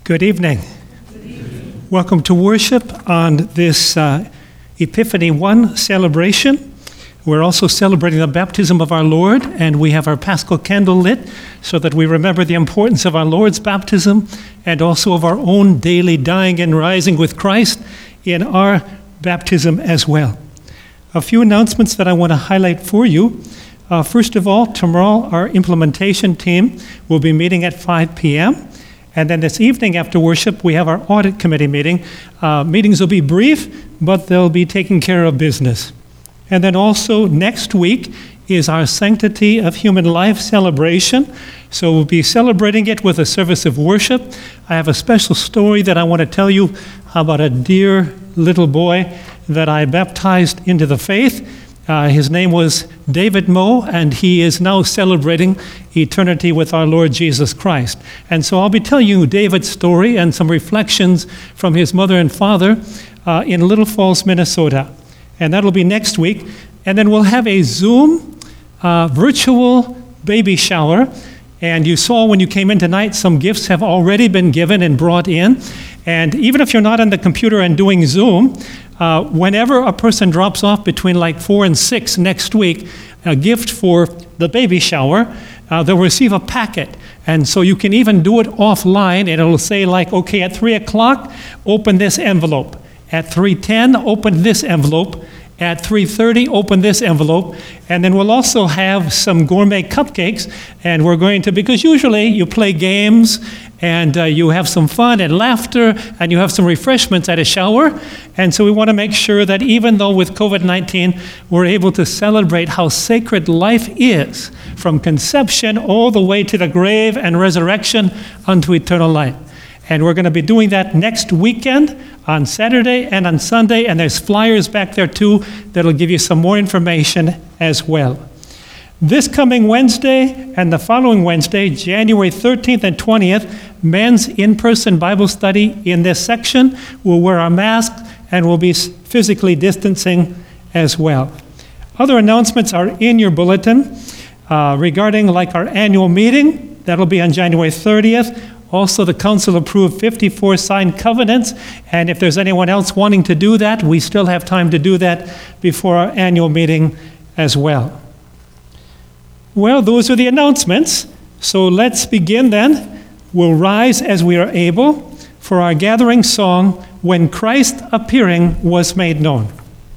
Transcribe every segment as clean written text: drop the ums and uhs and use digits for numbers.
Good evening. Welcome to worship on this Epiphany 1 celebration. We're also celebrating the baptism of our Lord, and we have our Paschal candle lit so that we remember the importance of our Lord's baptism and also of our own daily dying and rising with Christ in our baptism as well. A few announcements that I want to highlight for you. First of all, tomorrow our implementation team will be meeting at 5 p.m., and then this evening after worship, we have our audit committee meeting. Meetings will be brief, but they'll be taking care of business. And then also next week is our Sanctity of Human Life celebration. So we'll be celebrating it with a service of worship. I have a special story that I want to tell you about a dear little boy that I baptized into the faith. His name was David Moe, and he is now celebrating eternity with our Lord Jesus Christ. And so I'll be telling you David's story and some reflections from his mother and father in Little Falls, Minnesota. And that'll be next week. And then we'll have a Zoom virtual baby shower. And you saw when you came in tonight, some gifts have already been given and brought in. And even if you're not on the computer and doing Zoom, whenever a person drops off between like 4 and 6 next week, a gift for the baby shower, they'll receive a packet. And so you can even do it offline, and it'll say like, okay, at 3 o'clock, open this envelope. At 3:10, open this envelope. At 3:30, open this envelope. And then we'll also have some gourmet cupcakes. And we're going to, because usually you play games and you have some fun and laughter and you have some refreshments at a shower. And so we want to make sure that even though with COVID-19, we're able to celebrate how sacred life is from conception all the way to the grave and resurrection unto eternal life. And we're going to be doing that next weekend on Saturday and on Sunday, and there's flyers back there too that'll give you some more information as well. This coming Wednesday and the following Wednesday, January 13th and 20th, men's in-person Bible study in this section. We'll wear our masks and we'll be physically distancing as well. Other announcements are in your bulletin regarding like our annual meeting. That'll be on January 30th. Also, the council approved 54 signed covenants, and if there's anyone else wanting to do that, we still have time to do that before our annual meeting as well. Well, those are the announcements, so let's begin then. We'll rise as we are able for our gathering song, When Christ Appearing Was Made Known.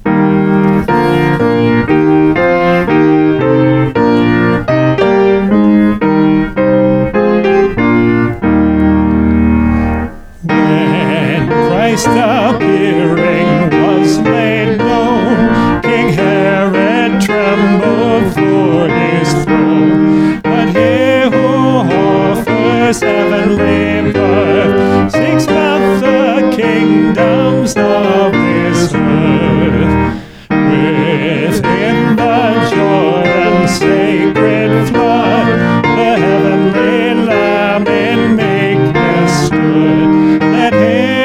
Appearing was made known, King Herod trembled for his throne. But he who offers heavenly birth seeks not the kingdoms of this earth. Within the Jordan sacred flood, the heavenly Lamb in meekness stood. Let him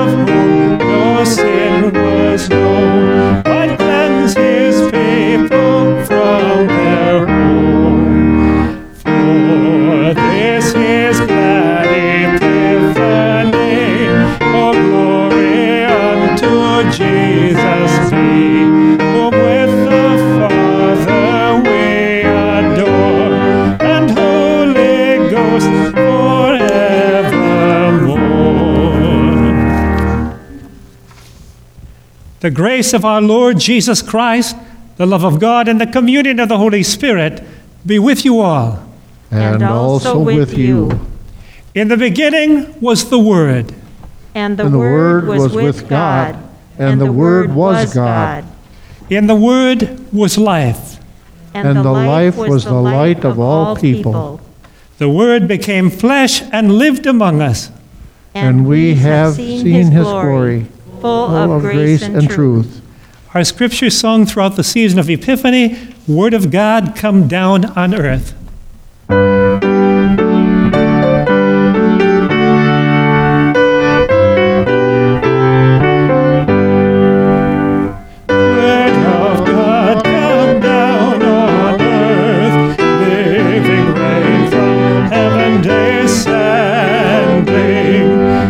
sin was known, but cleanse his people from their home. For this is glad Epiphany, oh glory unto Jesus be, whom with the Father we adore, and Holy Ghost forevermore. The grace of our Lord Jesus Christ, the love of God, and the communion of the Holy Spirit be with you all. And also with you. In the beginning was the Word. And the Word was with God. And the Word was God. In the Word was life. And the life was the light of all people. The Word became flesh and lived among us. And we have seen his glory, full of grace and truth. Our scripture sung throughout the season of Epiphany, Word of God come down on earth. Descending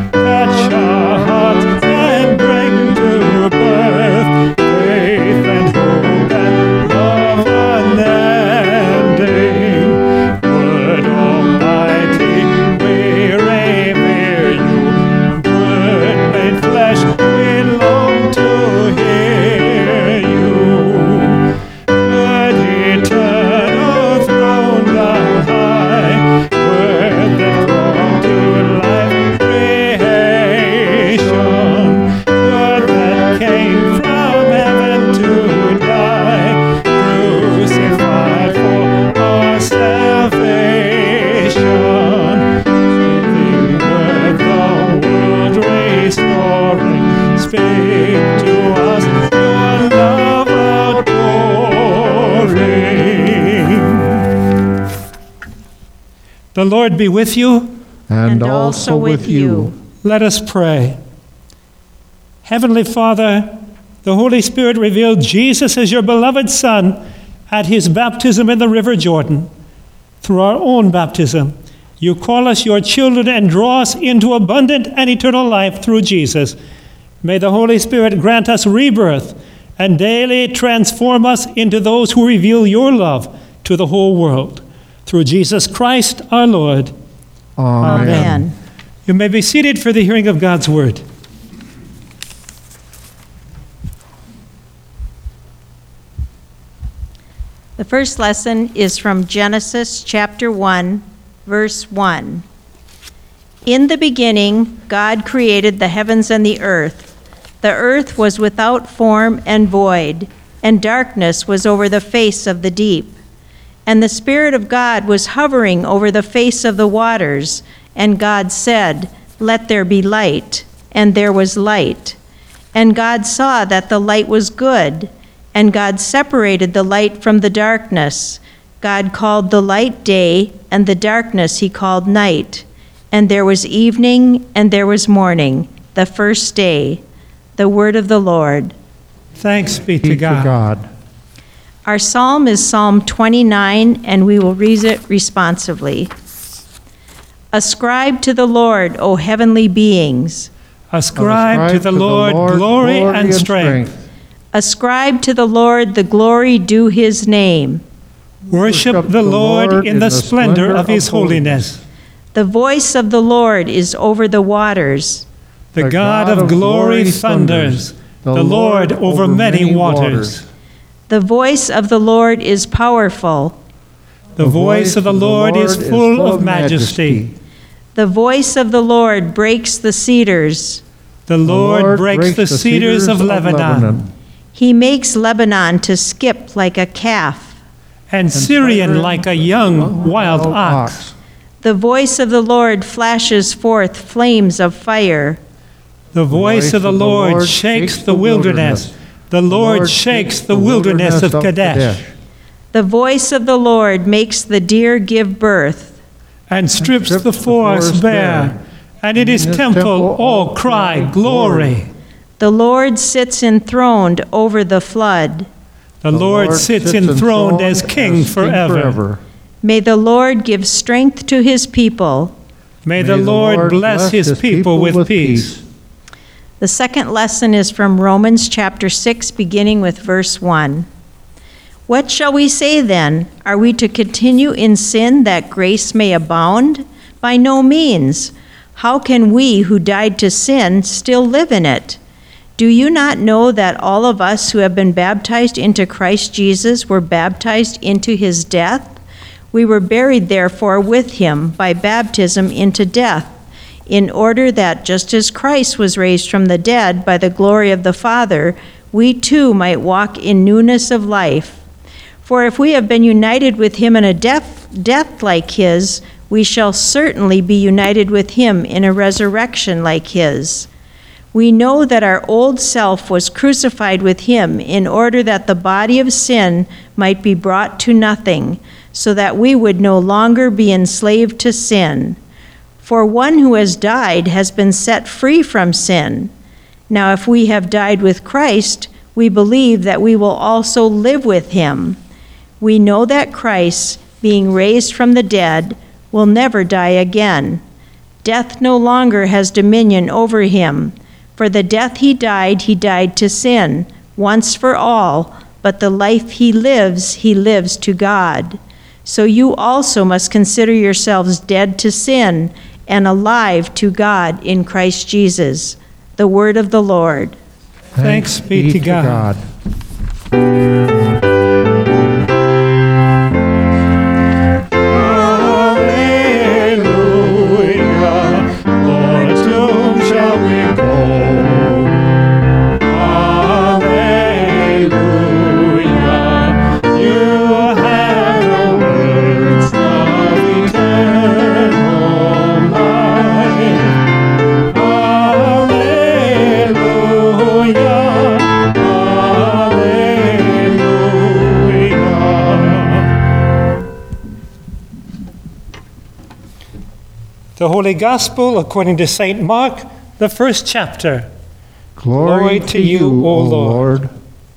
The Lord be with you. And also with you. Let us pray. Heavenly Father, the Holy Spirit revealed Jesus as your beloved Son at his baptism in the River Jordan. Through our own baptism, you call us your children and draw us into abundant and eternal life through Jesus. May the Holy Spirit grant us rebirth and daily transform us into those who reveal your love to the whole world. Through Jesus Christ our Lord. Amen. You may be seated for the hearing of God's word. The first lesson is from Genesis chapter 1, verse 1. In the beginning, God created the heavens and the earth. The earth was without form and void, and darkness was over the face of the deep. And the Spirit of God was hovering over the face of the waters, and God said, "Let there be light," and there was light. And God saw that the light was good, and God separated the light from the darkness. God called the light day, and the darkness he called night. And there was evening, and there was morning, the first day. The word of the Lord. Thanks be to God. Our psalm is Psalm 29, and we will read it responsively. Ascribe to the Lord, O heavenly beings. Ascribe to the Lord glory and strength. Ascribe to the Lord the glory due his name. Worship the Lord in the splendor of his holiness. The voice of the Lord is over the waters. The God of glory thunders, the Lord over many waters. The voice of the Lord is powerful. The voice of the Lord is full of majesty. The voice of the Lord breaks the cedars. The Lord breaks the cedars of Lebanon. He makes Lebanon to skip like a calf, and Syrian like a young wild ox. The voice of the Lord flashes forth flames of fire. The voice of the Lord shakes the wilderness. The Lord shakes the wilderness of Kadesh. The voice of the Lord makes the deer give birth, and strips the forest bare. And in his temple all cry, glory. The Lord sits enthroned over the flood. The Lord sits enthroned as King forever. May the Lord give strength to his people. May the Lord bless his people with peace. The second lesson is from Romans chapter 6, beginning with verse 1. What shall we say then? Are we to continue in sin that grace may abound? By no means. How can we who died to sin still live in it? Do you not know that all of us who have been baptized into Christ Jesus were baptized into his death? We were buried therefore with him by baptism into death, in order that just as Christ was raised from the dead by the glory of the Father, we too might walk in newness of life. For if we have been united with him in a death like his, we shall certainly be united with him in a resurrection like his. We know that our old self was crucified with him in order that the body of sin might be brought to nothing, so that we would no longer be enslaved to sin. For one who has died has been set free from sin. Now if we have died with Christ, we believe that we will also live with him. We know that Christ, being raised from the dead, will never die again. Death no longer has dominion over him. For the death he died to sin, once for all, but the life he lives to God. So you also must consider yourselves dead to sin and alive to God in Christ Jesus. The word of the Lord. Thanks be to God. Alleluia. Holy Gospel according to St. Mark, the 1st chapter. Glory to you, O Lord.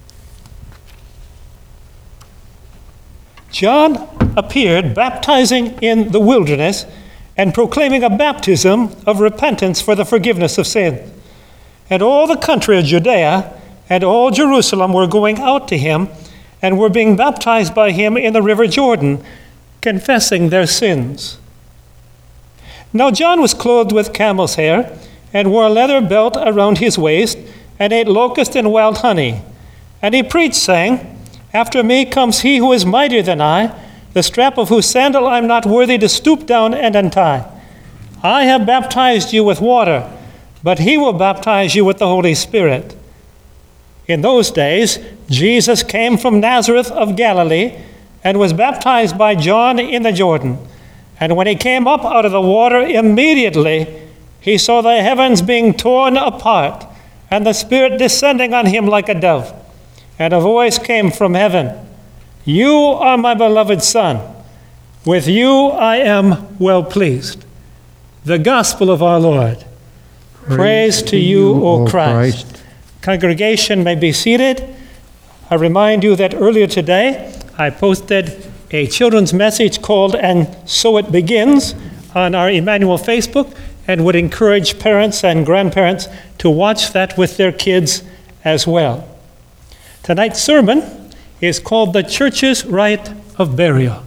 John appeared baptizing in the wilderness and proclaiming a baptism of repentance for the forgiveness of sins. And all the country of Judea and all Jerusalem were going out to him and were being baptized by him in the river Jordan, confessing their sins. Now John was clothed with camel's hair and wore a leather belt around his waist and ate locust and wild honey. And he preached, saying, "After me comes he who is mightier than I, the strap of whose sandal I am not worthy to stoop down and untie. I have baptized you with water, but he will baptize you with the Holy Spirit." In those days, Jesus came from Nazareth of Galilee and was baptized by John in the Jordan. And when he came up out of the water, immediately he saw the heavens being torn apart and the Spirit descending on him like a dove. And a voice came from heaven, "You are my beloved Son. With you I am well pleased." The Gospel of our Lord. Praise to you, O Christ. Congregation may be seated. I remind you that earlier today I posted a children's message called "And So It Begins" on our Emmanuel Facebook, and would encourage parents and grandparents to watch that with their kids as well. Tonight's sermon is called "The Church's Rite of Burial."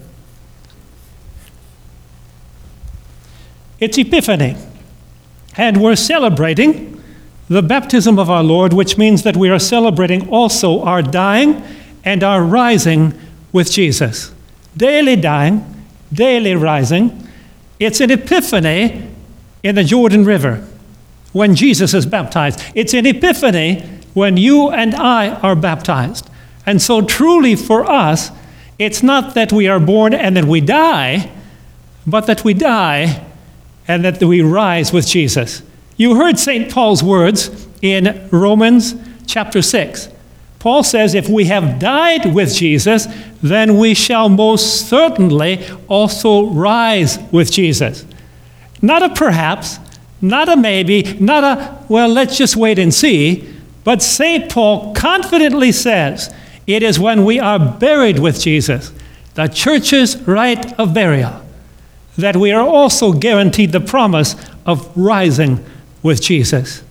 It's Epiphany, and we're celebrating the baptism of our Lord, which means that we are celebrating also our dying and our rising with Jesus. Daily dying, daily rising. It's an epiphany in the Jordan River when Jesus is baptized. It's an epiphany when you and I are baptized. And so truly for us, it's not that we are born and then we die, but that we die and that we rise with Jesus. You heard St. Paul's words in Romans chapter 6. Paul says, if we have died with Jesus, then we shall most certainly also rise with Jesus. Not a perhaps, not a maybe, not a, well, let's just wait and see, but St. Paul confidently says, it is when we are buried with Jesus, the church's rite of burial, that we are also guaranteed the promise of rising with Jesus.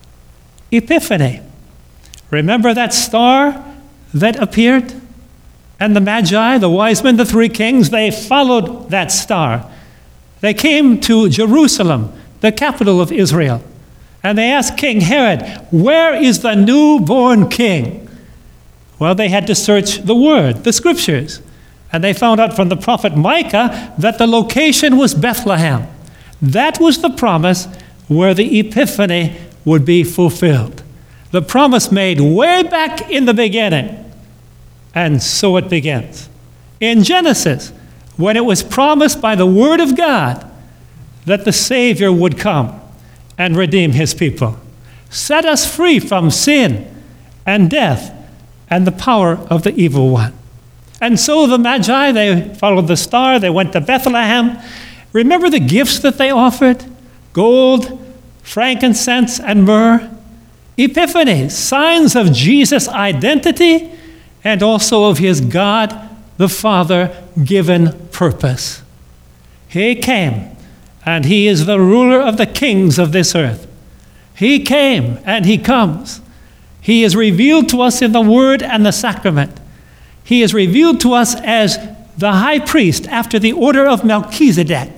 Epiphany. Remember that star that appeared? And the Magi, the wise men, the three kings, they followed that star. They came to Jerusalem, the capital of Israel, and they asked King Herod, "Where is the newborn king?" Well, they had to search the Word, the Scriptures, and they found out from the prophet Micah that the location was Bethlehem. That was the promise where the Epiphany would be fulfilled. The promise made way back in the beginning. And so it begins. In Genesis, when it was promised by the Word of God that the Savior would come and redeem his people, set us free from sin and death and the power of the evil one. And so the Magi, they followed the star, they went to Bethlehem. Remember the gifts that they offered? Gold, frankincense, and myrrh. Epiphany, signs of Jesus' identity and also of his God the Father given purpose. He came, and he is the ruler of the kings of this earth. He came, and he comes. He is revealed to us in the Word and the sacrament. He is revealed to us as the high priest after the order of Melchizedek.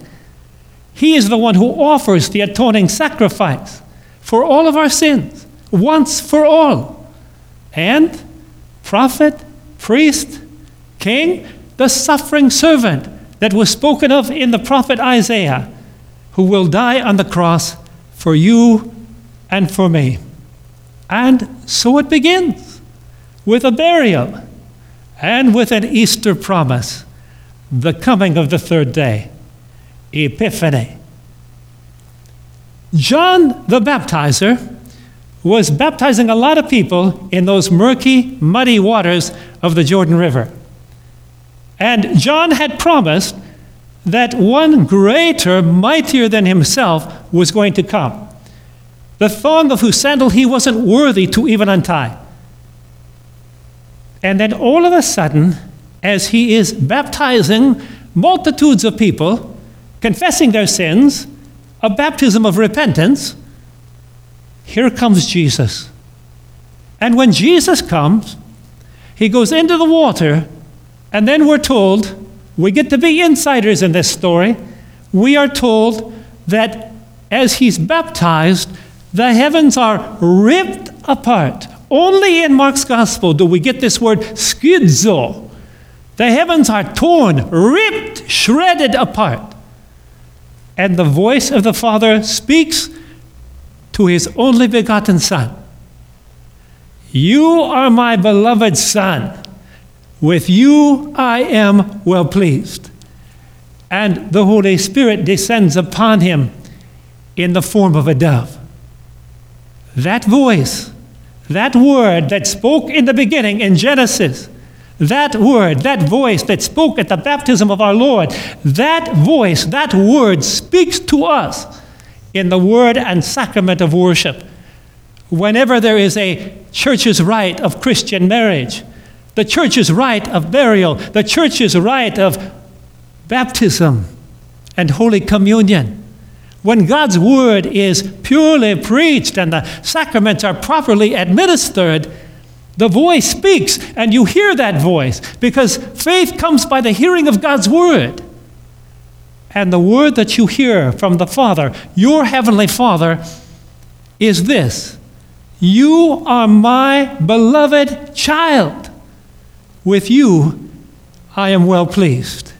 He is the one who offers the atoning sacrifice for all of our sins, once for all. And prophet, priest, king, the suffering servant that was spoken of in the prophet Isaiah, who will die on the cross for you and for me. And so it begins with a burial and with an Easter promise, the coming of the third day, Epiphany. John the Baptizer was baptizing a lot of people in those murky, muddy waters of the Jordan River. And John had promised that one greater, mightier than himself, was going to come. The thong of whose sandal he wasn't worthy to even untie. And then all of a sudden, as he is baptizing multitudes of people, confessing their sins, a baptism of repentance, here comes Jesus. And when Jesus comes, he goes into the water, and then we're told, we get to be insiders in this story, we are told that as he's baptized, the heavens are ripped apart. Only in Mark's gospel do we get this word schizo. The heavens are torn, ripped, shredded apart. And the voice of the Father speaks to his only begotten Son. You are my beloved Son. With you I am well pleased. And the Holy Spirit descends upon him in the form of a dove. That voice, that word that spoke in the beginning in Genesis, that word, that voice that spoke at the baptism of our Lord, that voice, that word speaks to us in the word and sacrament of worship. Whenever there is a church's rite of Christian marriage, the church's rite of burial, the church's rite of baptism and Holy Communion, when God's word is purely preached and the sacraments are properly administered, the voice speaks, and you hear that voice, because faith comes by the hearing of God's word. And the word that you hear from the Father, your heavenly Father, is this: you are my beloved child. With you, I am well pleased.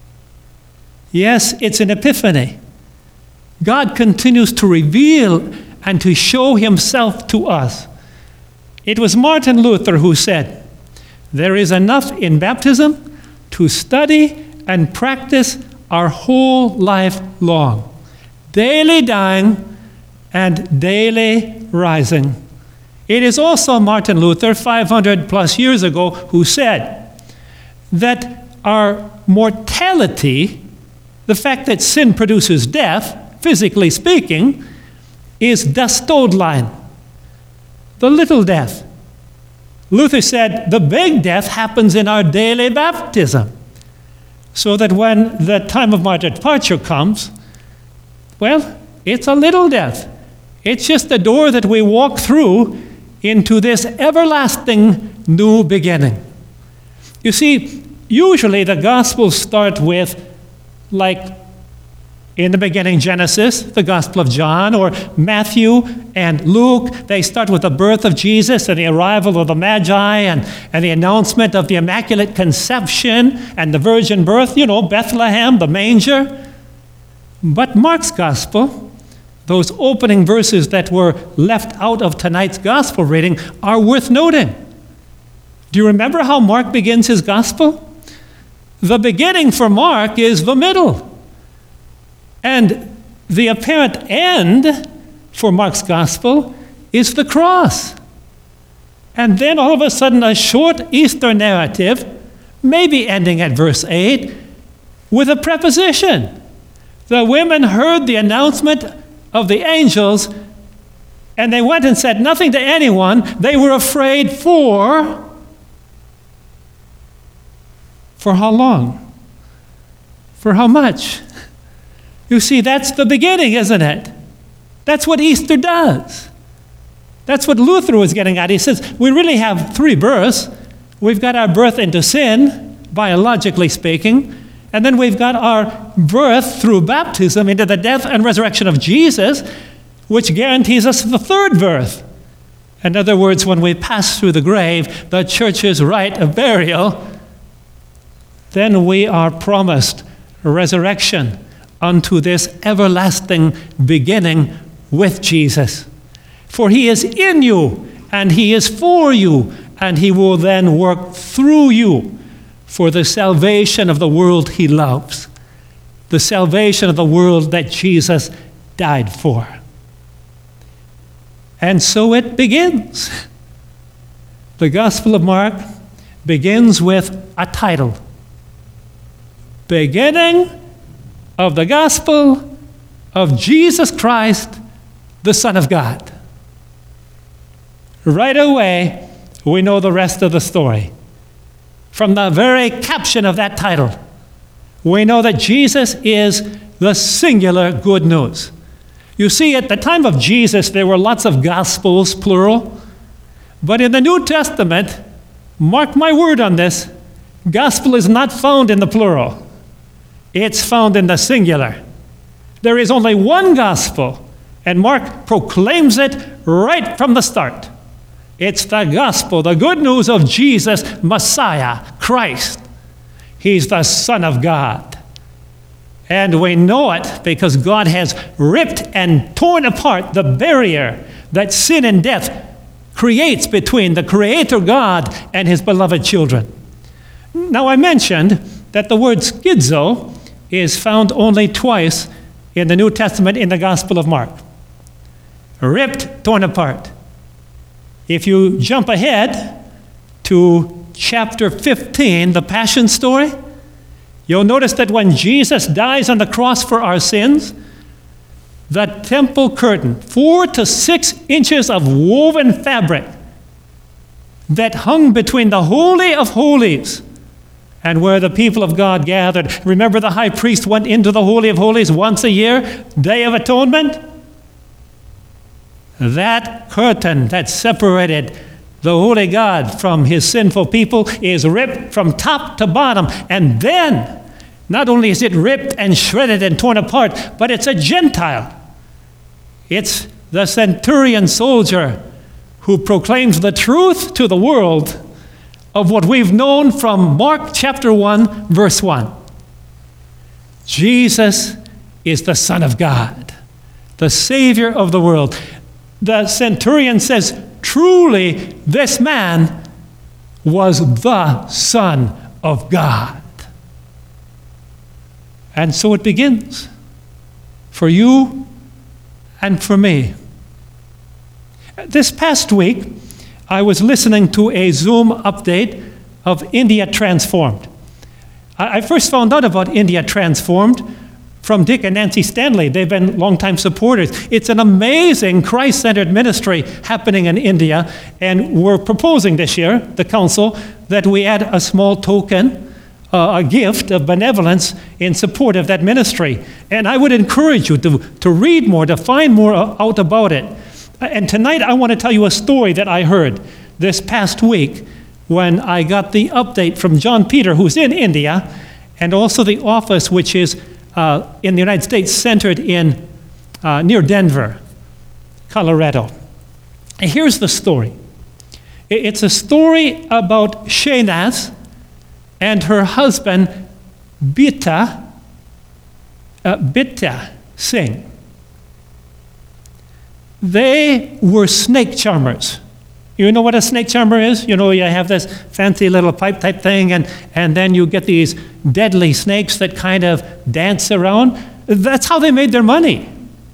Yes, it's an epiphany. God continues to reveal and to show himself to us. It was Martin Luther who said, there is enough in baptism to study and practice our whole life long, daily dying and daily rising. It is also Martin Luther, 500 plus years ago, who said that our mortality, the fact that sin produces death, physically speaking, is das Todlein, the little death. Luther said the big death happens in our daily baptism, so that when the time of my departure comes, well, it's a little death. It's just the door that we walk through into this everlasting new beginning. You see, usually the Gospels start with, like, in the beginning, Genesis, the Gospel of John, or Matthew and Luke. They start with the birth of Jesus and the arrival of the Magi and the announcement of the Immaculate Conception and the virgin birth, Bethlehem, the manger. But Mark's Gospel, those opening verses that were left out of tonight's Gospel reading, are worth noting. Do you remember how Mark begins his Gospel? The beginning for Mark is the middle. And the apparent end for Mark's Gospel is the cross. And then all of a sudden a short Easter narrative, maybe ending at verse 8, with a preposition. The women heard the announcement of the angels, and they went and said nothing to anyone. They were afraid for how long? For how much? You see, that's the beginning, isn't it? That's what Easter does. That's what Luther was getting at. He says, we really have three births. We've got our birth into sin, biologically speaking, and then we've got our birth through baptism into the death and resurrection of Jesus, which guarantees us the third birth. In other words, when we pass through the grave, the church's rite of burial, then we are promised resurrection unto this everlasting beginning with Jesus. For he is in you, and he is for you, and he will then work through you for the salvation of the world he loves, the salvation of the world that Jesus died for. And so it begins. The Gospel of Mark begins with a title: Beginning of the gospel of Jesus Christ, the Son of God. Right away, we know the rest of the story. From the very caption of that title, we know that Jesus is the singular good news. You see, at the time of Jesus, there were lots of gospels, plural. But in the New Testament, mark my word on this, gospel is not found in the plural. It's found in the singular. There is only one gospel, and Mark proclaims it right from the start. It's the gospel, the good news of Jesus, Messiah, Christ. He's the Son of God. And we know it because God has ripped and torn apart the barrier that sin and death creates between the Creator God and His beloved children. Now, I mentioned that the word schizo is found only twice in the New Testament in the Gospel of Mark. Ripped, torn apart. If you jump ahead to chapter 15, the Passion story, you'll notice that when Jesus dies on the cross for our sins, the temple curtain, 4 to 6 inches of woven fabric that hung between the Holy of Holies and where the people of God gathered. Remember, the high priest went into the Holy of Holies once a year, Day of Atonement? That curtain that separated the holy God from His sinful people is ripped from top to bottom. And then, not only is it ripped and shredded and torn apart, but it's a Gentile. It's the centurion soldier who proclaims the truth to the world of what we've known from Mark chapter 1, verse 1. Jesus is the Son of God, the Savior of the world. The centurion says, truly, this man was the Son of God. And so it begins for you and for me. This past week, I was listening to a Zoom update of India Transformed. I first found out about India Transformed from Dick and Nancy Stanley. They've been longtime supporters. It's an amazing Christ-centered ministry happening in India, and we're proposing this year, the council, that we add a small token, a gift of benevolence in support of that ministry. And I would encourage you to read more, to find more out about it. And tonight I want to tell you a story that I heard this past week when I got the update from John Peter, who's in India, and also the office which is in the United States, centered in near Denver, Colorado. And here's the story. It's a story about Shaynaz and her husband, Bitta Singh. They were snake charmers. You know what a snake charmer is? You know, you have this fancy little pipe type thing, and then you get these deadly snakes that kind of dance around. That's how they made their money.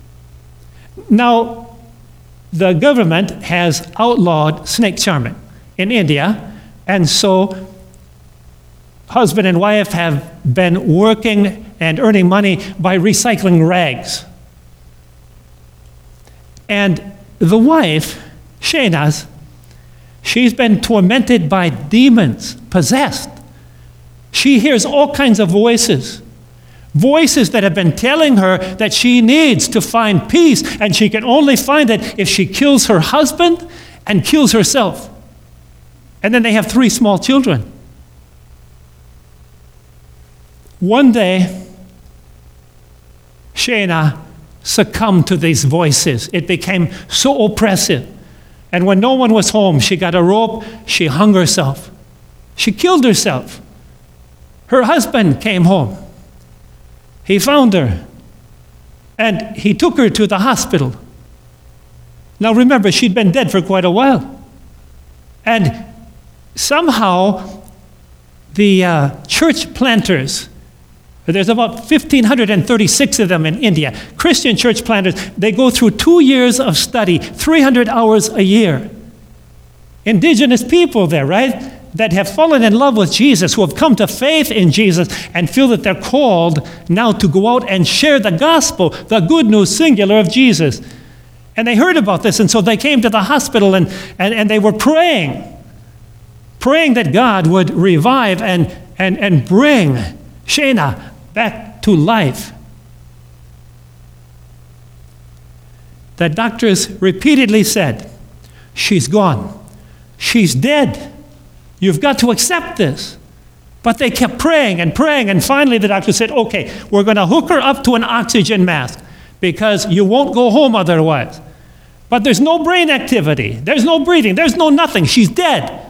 Now, the government has outlawed snake charming in India, and so husband and wife have been working and earning money by recycling rags. And the wife, Shaynaz, she's been tormented by demons, possessed. She hears all kinds of voices that have been telling her that she needs to find peace, and she can only find it if she kills her husband and kills herself. And then they have 3 small children. One day, Shayna succumbed to these voices. It became so oppressive. And when no one was home, she got a rope, she hung herself. She killed herself. Her husband came home. He found her, and he took her to the hospital. Now remember, she'd been dead for quite a while. And somehow, the church planters, there's about 1,536 of them in India. Christian church planters, they go through 2 years of study, 300 hours a year. Indigenous people there, right? that have fallen in love with Jesus, who have come to faith in Jesus and feel that they're called now to go out and share the gospel, the good news, singular, of Jesus. And they heard about this, and so they came to the hospital and they were praying that God would revive and bring Shana back to life. The doctors repeatedly said, she's gone. She's dead. You've got to accept this. But they kept praying, and finally the doctor said, okay, we're going to hook her up to an oxygen mask because you won't go home otherwise. But there's no brain activity. There's no breathing. There's no nothing. She's dead.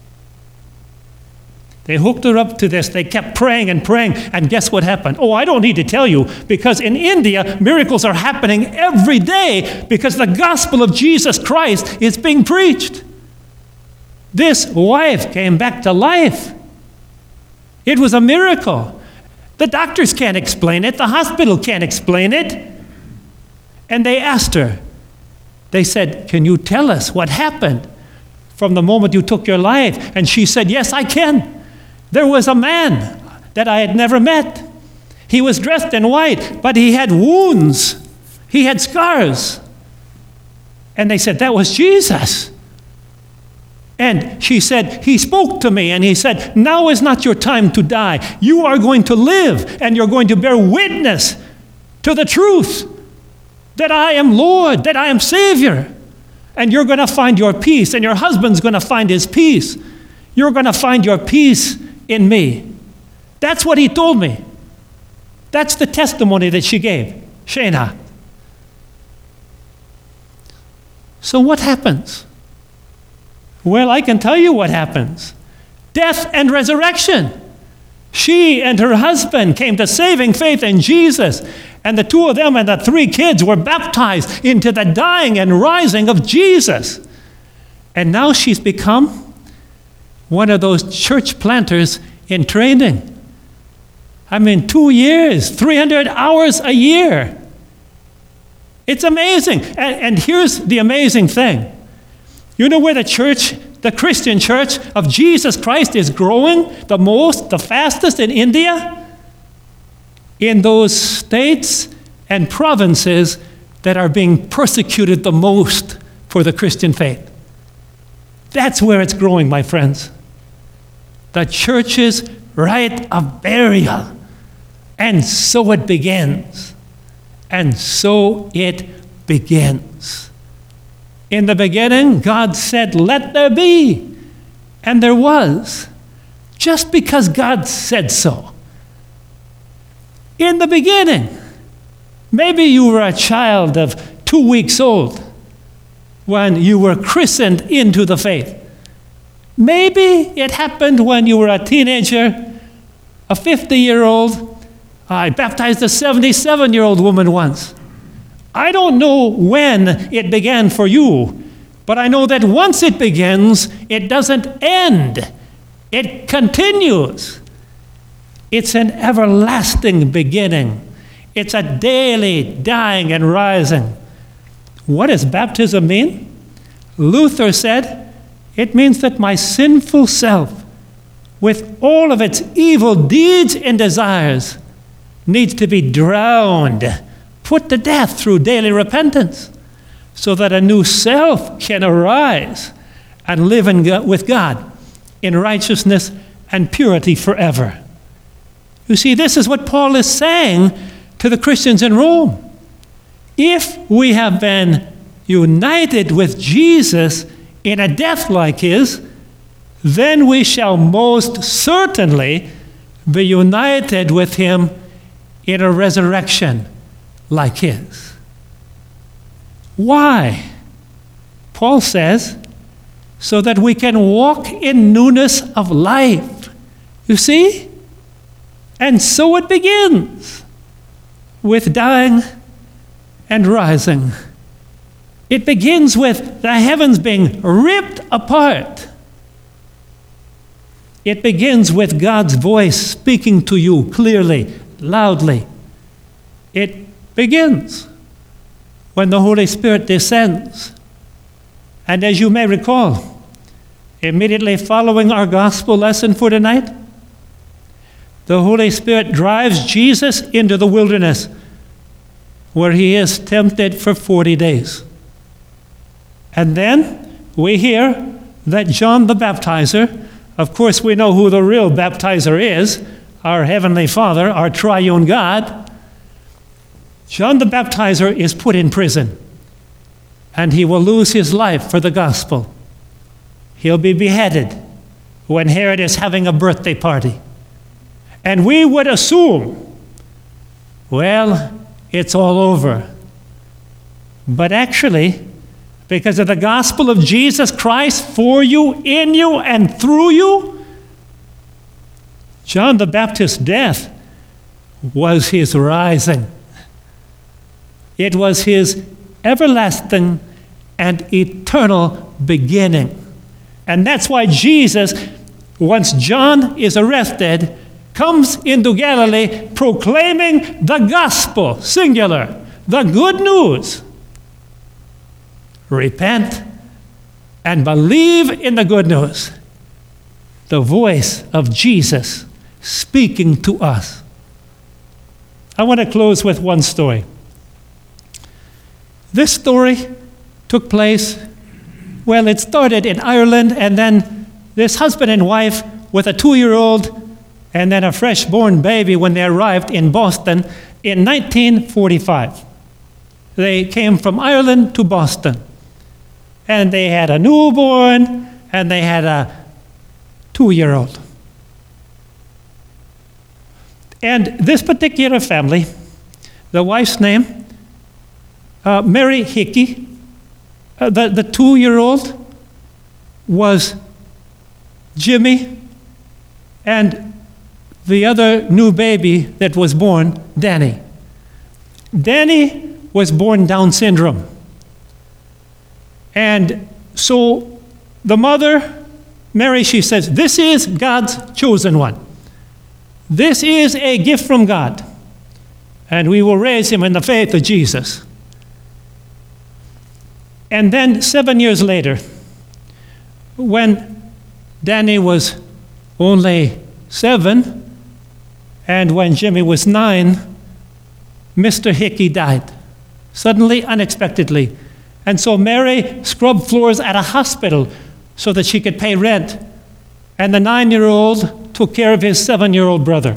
They hooked her up to this. They kept praying, and guess what happened? Oh, I don't need to tell you, because in India, miracles are happening every day because the gospel of Jesus Christ is being preached. This wife came back to life. It was a miracle. The doctors can't explain it. The hospital can't explain it. And they asked her. They said, can you tell us what happened from the moment you took your life? And she said, yes, I can. There was a man that I had never met. He was dressed in white, but he had wounds. He had scars. And they said, that was Jesus. And she said, he spoke to me and he said, now is not your time to die. You are going to live and you're going to bear witness to the truth that I am Lord, that I am Savior. And you're going to find your peace, and your husband's going to find his peace. You're going to find your peace in me. That's what he told me. That's the testimony that she gave, Shana. So what happens? Well, I can tell you what happens. Death and resurrection. She and her husband came to saving faith in Jesus, and the two of them and the three kids were baptized into the dying and rising of Jesus. And now she's become one of those church planters in training. 2 years, 300 hours a year. It's amazing. And here's the amazing thing. You know where the Christian church of Jesus Christ is growing the most, the fastest in India? In those states and provinces that are being persecuted the most for the Christian faith. That's where it's growing, my friends. The church's rite of burial. And so it begins. And so it begins. In the beginning, God said, let there be. And there was. Just because God said so. In the beginning, maybe you were a child of 2 weeks old when you were christened into the faith. Maybe it happened when you were a teenager, a 50-year-old. I baptized a 77-year-old woman once. I don't know when it began for you, but I know that once it begins, it doesn't end. It continues. It's an everlasting beginning. It's a daily dying and rising. What does baptism mean? Luther said, it means that my sinful self, with all of its evil deeds and desires, needs to be drowned, put to death through daily repentance, so that a new self can arise and live with God in righteousness and purity forever. You see, this is what Paul is saying to the Christians in Rome. If we have been united with Jesus in a death like his, then we shall most certainly be united with him in a resurrection like his. Why? Paul says, so that we can walk in newness of life. You see? And so it begins with dying and rising. It begins with the heavens being ripped apart. It begins with God's voice speaking to you clearly, loudly. It begins when the Holy Spirit descends. And as you may recall, immediately following our gospel lesson for tonight, the Holy Spirit drives Jesus into the wilderness, where he is tempted for 40 days. And then we hear that John the Baptizer, of course we know who the real baptizer is, our Heavenly Father, our triune God. John the Baptizer is put in prison, and he will lose his life for the gospel. He'll be beheaded when Herod is having a birthday party. And we would assume, well, it's all over. But actually, because of the gospel of Jesus Christ for you, in you, and through you, John the Baptist's death was his rising. It was his everlasting and eternal beginning. And that's why Jesus, once John is arrested, comes into Galilee proclaiming the gospel, singular, the good news. Repent and believe in the good news. The voice of Jesus speaking to us. I want to close with one story. This story took place, well, it started in Ireland, and then this husband and wife with a 2-year-old and then a fresh-born baby when they arrived in Boston in 1945. They came from Ireland to Boston. And they had a newborn, and they had a 2-year-old. And this particular family, the wife's name, Mary Hickey, the 2-year-old was Jimmy, and the other new baby that was born, Danny. Danny was born Down syndrome. And so the mother, Mary, she says, this is God's chosen one. This is a gift from God. And we will raise him in the faith of Jesus. And then 7 years later, when Danny was only 7, and when Jimmy was 9, Mr. Hickey died, suddenly, unexpectedly. And so Mary scrubbed floors at a hospital so that she could pay rent. And the 9-year-old took care of his 7-year-old brother.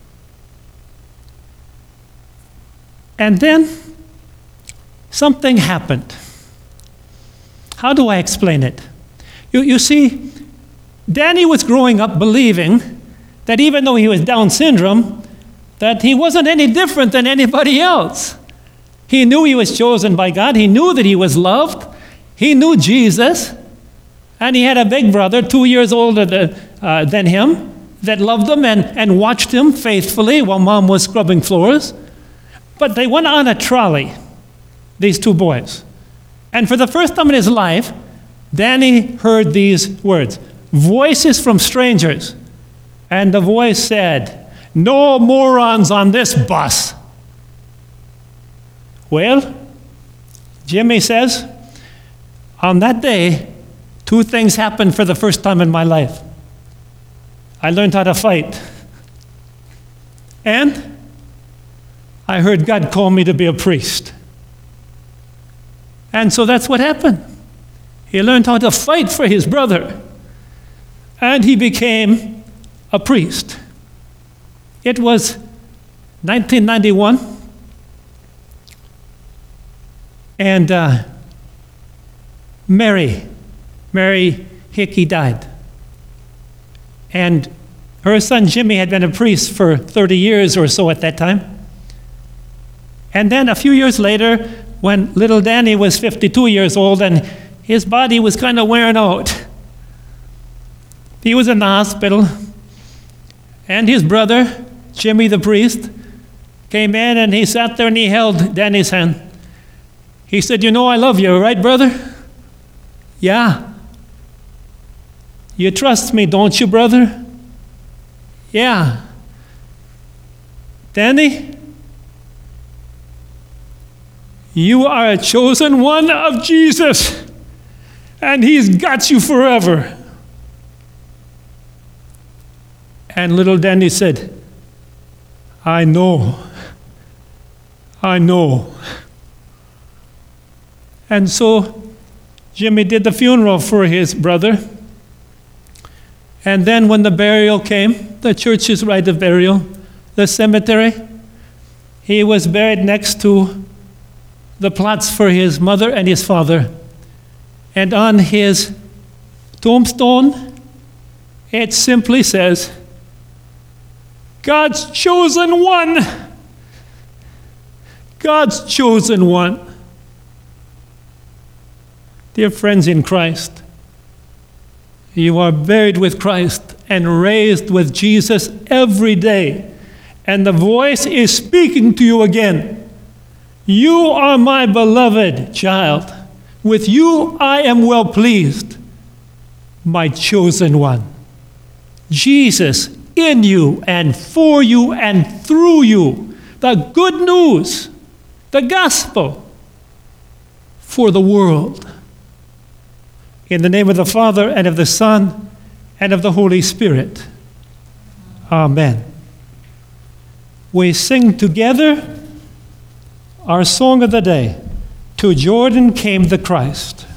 And then something happened. How do I explain it? You see, Danny was growing up believing that even though he was Down syndrome, that he wasn't any different than anybody else. He knew he was chosen by God. He knew that he was loved. He knew Jesus. And he had a big brother, 2 years older than him, that loved him and watched him faithfully while Mom was scrubbing floors. But they went on a trolley, these two boys. And for the first time in his life, Danny heard these words, voices from strangers. And the voice said, "No morons on this bus." Well, Jimmy says, on that day, 2 things happened for the first time in my life. I learned how to fight. And I heard God call me to be a priest. And so that's what happened. He learned how to fight for his brother. And he became a priest. It was 1991. And Mary Hickey died. And her son Jimmy had been a priest for 30 years or so at that time. And then a few years later, when little Danny was 52 years old and his body was kind of wearing out, he was in the hospital. And his brother, Jimmy the priest, came in and he sat there and he held Danny's hand. He said, "You know I love you, right, brother?" "Yeah." "You trust me, don't you, brother?" "Yeah." "Danny, you are a chosen one of Jesus, and he's got you forever." And little Danny said, I know. And so Jimmy did the funeral for his brother. And then when the burial came, the church's rite of burial, the cemetery, he was buried next to the plots for his mother and his father. And on his tombstone, it simply says, God's chosen one. God's chosen one. Dear friends in Christ, you are buried with Christ and raised with Jesus every day. And the voice is speaking to you again. You are my beloved child. With you I am well pleased, my chosen one. Jesus in you and for you and through you. The good news, the gospel for the world. In the name of the Father, and of the Son, and of the Holy Spirit. Amen. We sing together our song of the day, To Jordan Came the Christ.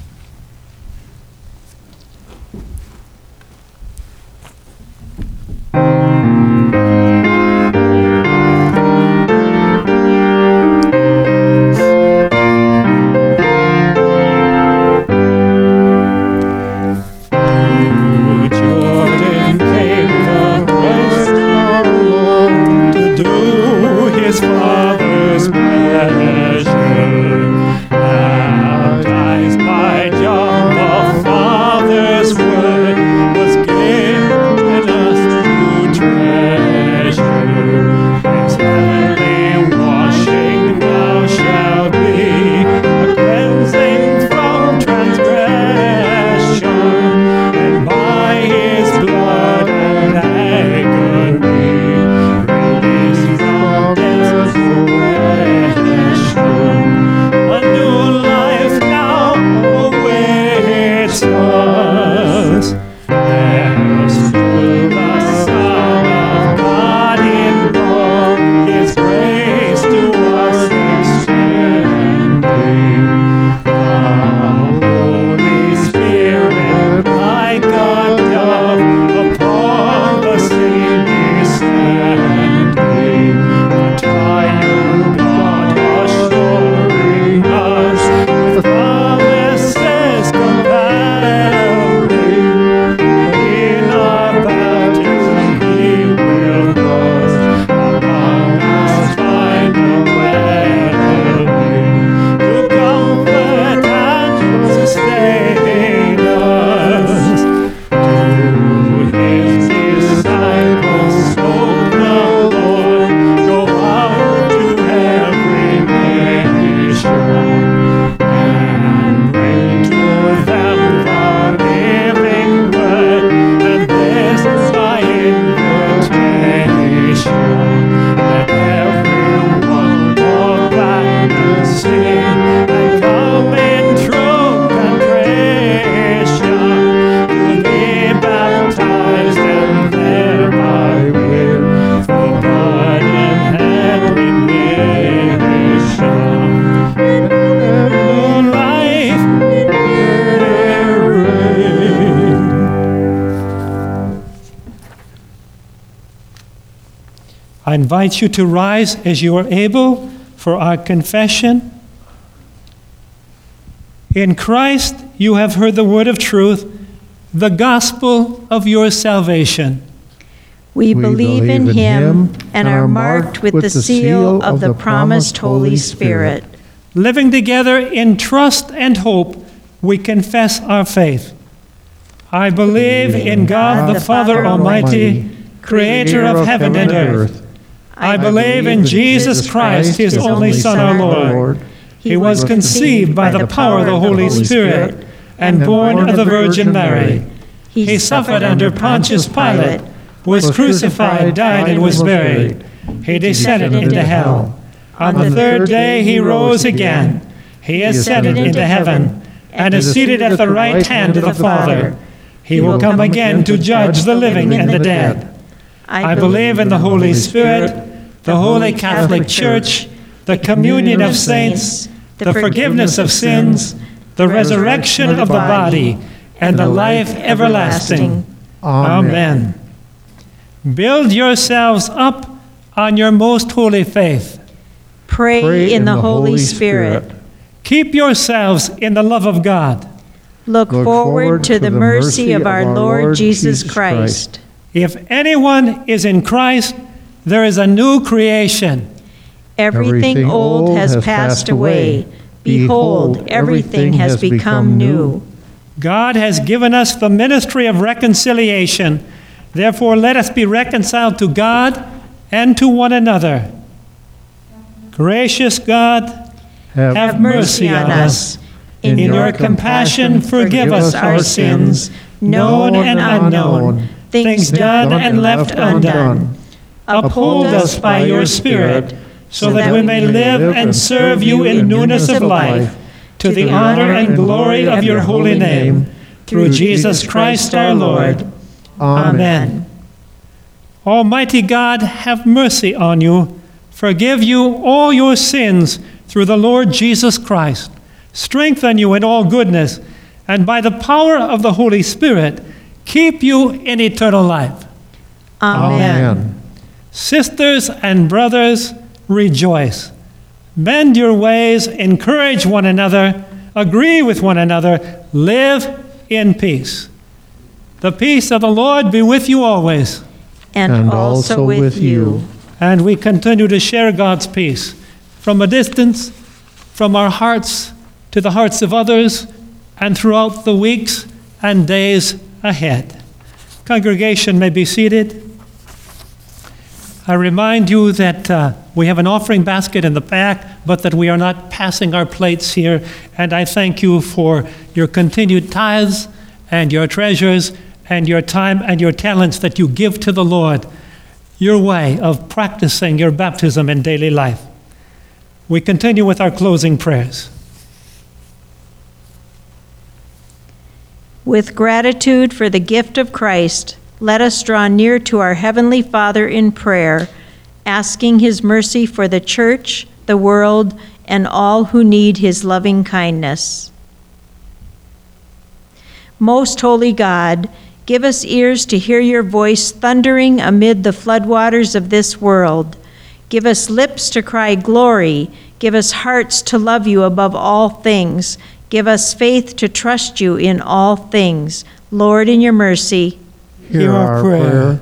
I invite you to rise as you are able for our confession. In Christ, you have heard the word of truth, the gospel of your salvation. We believe in him and are marked with the seal of the promised Holy Spirit. Living together in trust and hope, we confess our faith. I believe in God the Father Almighty, creator of heaven and earth. I believe in Jesus Christ, his only Son, our Lord. He was conceived by the power of the Holy Spirit and born of the Virgin Mary. He suffered under Pontius Pilate, was crucified, died, and was buried. He descended into hell. On the third day he rose again. He ascended into heaven and is seated at the right hand of the Father. He will come again to judge the living and the dead. I believe in the Holy Spirit, the Holy Catholic Church, the communion of saints, the forgiveness of sins, the resurrection of the body, and the life everlasting. Amen. Build yourselves up on your most holy faith. Pray in the Holy Spirit. Keep yourselves in the love of God. Look forward to the mercy of our Lord Jesus Christ. If anyone is in Christ, there is a new creation. Everything old has passed away. Behold, everything has become new. God has given us the ministry of reconciliation. Therefore, let us be reconciled to God and to one another. Gracious God, have mercy on us. In your compassion, forgive us our sins, known and unknown, things done and left undone. Uphold us by your Spirit, so that we may live and serve you in newness of life, to the honor and glory of your holy name, through Jesus Christ our Lord. Amen. Almighty God, have mercy on you, forgive you all your sins through the Lord Jesus Christ, strengthen you in all goodness, and by the power of the Holy Spirit, keep you in eternal life. Amen. Sisters and brothers, rejoice. Bend your ways, encourage one another, agree with one another, live in peace. The peace of the Lord be with you always. And also with you. And we continue to share God's peace from a distance, from our hearts to the hearts of others, and throughout the weeks and days ahead. Congregation may be seated. I remind you that we have an offering basket in the back, but that we are not passing our plates here. And I thank you for your continued tithes and your treasures and your time and your talents that you give to the Lord, your way of practicing your baptism in daily life. We continue with our closing prayers. With gratitude for the gift of Christ, let us draw near to our Heavenly Father in prayer, asking His mercy for the church, the world, and all who need His loving kindness. Most holy God, give us ears to hear your voice thundering amid the floodwaters of this world. Give us lips to cry glory. Give us hearts to love you above all things. Give us faith to trust you in all things. Lord, in your mercy, hear our prayer.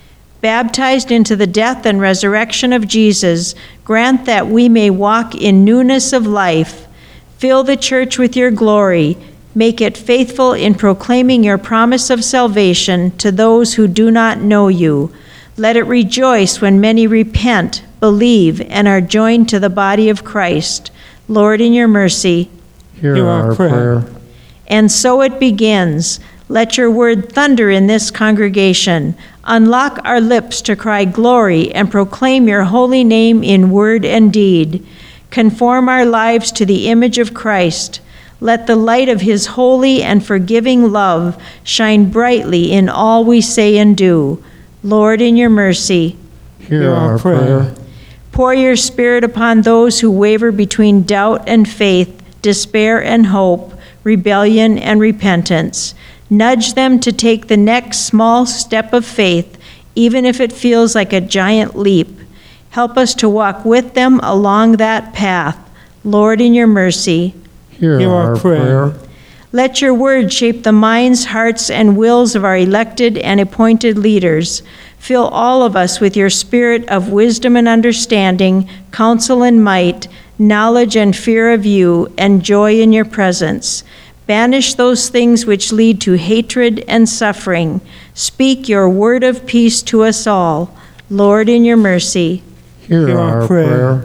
Baptized into the death and resurrection of Jesus, grant that we may walk in newness of life. Fill the church with your glory. Make it faithful in proclaiming your promise of salvation to those who do not know you. Let it rejoice when many repent, believe, and are joined to the body of Christ. Lord, in your mercy, hear our prayer. And so it begins. Let your word thunder in this congregation. Unlock our lips to cry glory and proclaim your holy name in word and deed. Conform our lives to the image of Christ. Let the light of his holy and forgiving love shine brightly in all we say and do. Lord, in your mercy, hear our prayer. Pour your Spirit upon those who waver between doubt and faith, despair and hope, rebellion and repentance. Nudge them to take the next small step of faith, even if it feels like a giant leap. Help us to walk with them along that path. Lord, in your mercy, hear our prayer. Let your word shape the minds, hearts, and wills of our elected and appointed leaders. Fill all of us with your spirit of wisdom and understanding, counsel and might, knowledge and fear of you, and joy in your presence. Banish those things which lead to hatred and suffering. Speak your word of peace to us all. Lord, in your mercy, hear our prayer.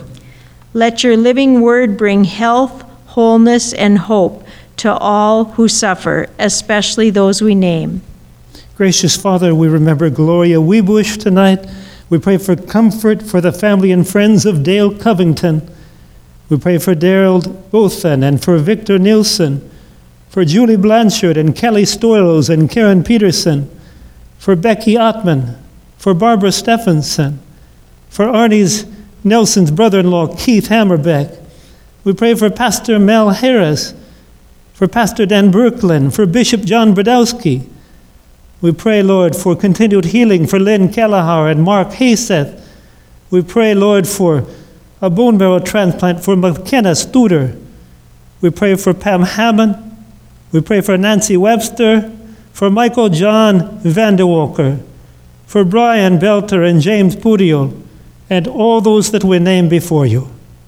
Let your living word bring health, wholeness, and hope to all who suffer, especially those we name. Gracious Father, we remember Gloria Weebush tonight. We pray for comfort for the family and friends of Dale Covington. We pray for Daryl Bothan and for Victor Nielsen, for Julie Blanchard and Kelly Stoyles and Karen Peterson, for Becky Ottman, for Barbara Stephenson, for Arnie's Nelson's brother-in-law, Keith Hammerbeck. We pray for Pastor Mel Harris, for Pastor Dan Berklin, for Bishop John Brodowski. We pray, Lord, for continued healing for Lynn Kelleher and Mark Hayseth. We pray, Lord, for a bone marrow transplant for McKenna Studer. We pray for Pam Hammond. We pray for Nancy Webster, for Michael John Vanderwalker, for Brian Belter and James Pudiol, and all those that we name before you.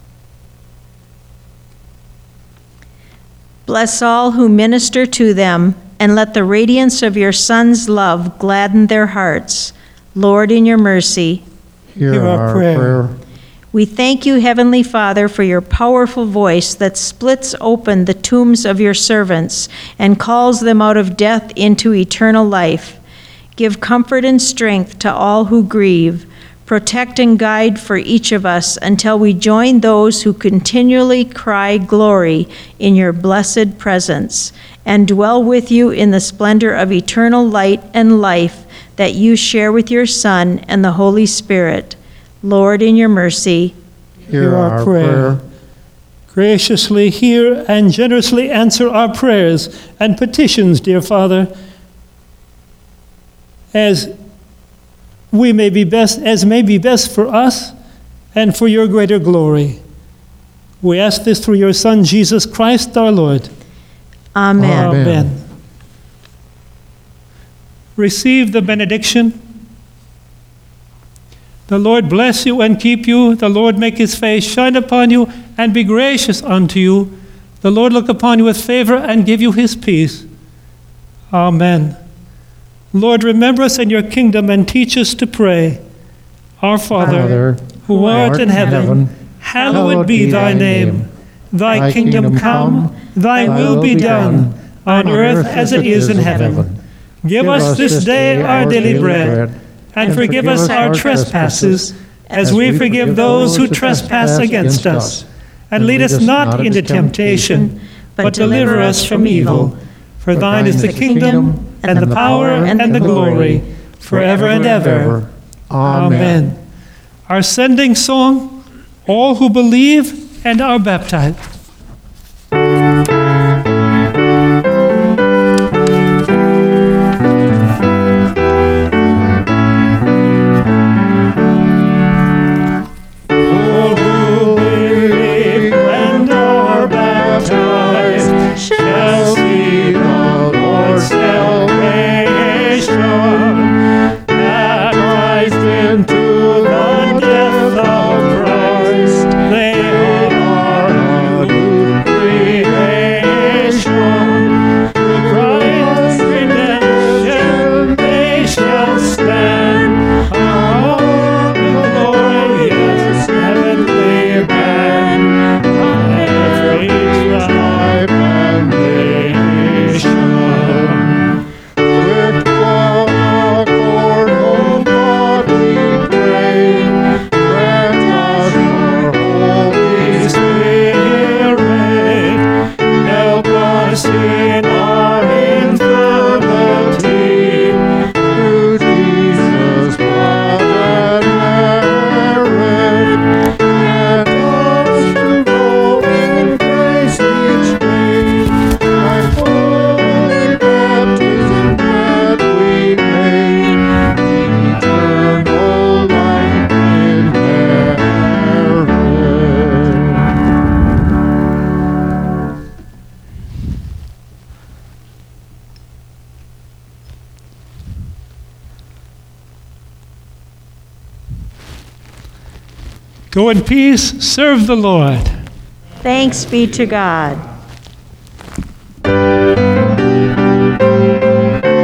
Bless all who minister to them, and let the radiance of your Son's love gladden their hearts. Lord, in your mercy, Hear our prayer. We thank you, Heavenly Father, for your powerful voice that splits open the tombs of your servants and calls them out of death into eternal life. Give comfort and strength to all who grieve. Protect and guide for each of us until we join those who continually cry glory in your blessed presence and dwell with you in the splendor of eternal light and life that you share with your Son and the Holy Spirit. Lord, in your mercy, Hear our prayer. Graciously hear and generously answer our prayers and petitions, dear Father, as may be best for us and for your greater glory. We ask this through your Son, Jesus Christ, our Lord. Amen. Amen. Receive the benediction. The Lord bless you and keep you. The Lord make his face shine upon you and be gracious unto you. The Lord look upon you with favor and give you his peace. Amen. Lord, remember us in your kingdom and teach us to pray. Our Father, who art in heaven, hallowed be thy name. Thy kingdom come, thy will be done, on earth as it is in heaven. Give us this day our daily bread, and forgive us our trespasses, as we forgive those who trespass against us. And lead us not into temptation, but deliver us from evil. For thine is the kingdom, and the power, and the glory, forever and ever. Amen. Our sending song, All Who Believe and Are Baptized. Go in peace, serve the Lord. Thanks be to God.